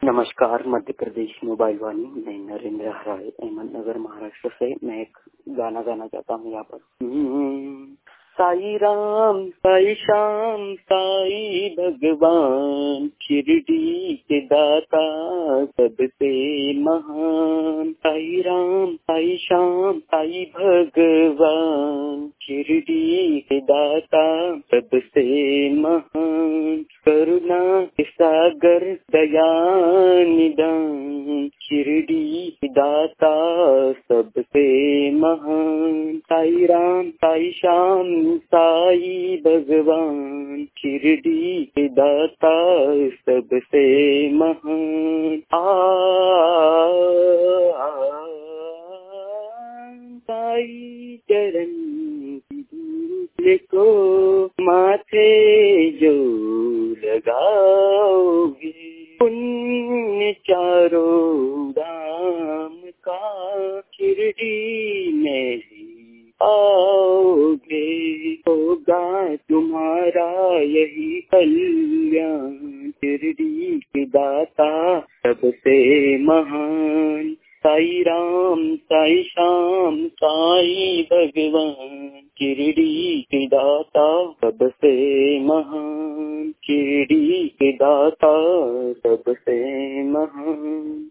नमस्कार, मध्य प्रदेश मोबाइल वाणी। मैं नरेंद्र हराय अहमदनगर महाराष्ट्र से। मैं एक गाना गाना चाहता हूँ यहाँ पर। साई राम साई श्याम साई भगवान, शिरडी के दाता सबसे महान। साई राम साई श्याम साई भगवान, शिरडी के दाता सबसे महान। करुणा के सागर दया निदान, शिरडी के दाता सबसे महान। साई राम साई श्याम साई भगवान, शिरडी के दाता सबसे महान। साई चरण की धूल को माथे जो लगाओगे, पुण्य चारों धाम का शिरडी में आओगे। होगा तुम्हारा यही कल्याण, शिरडी के दाता सबसे महान। साई राम साई श्याम साई भगवान, शिरडी के दाता सबसे महान। शिरडी के दाता सबसे महान।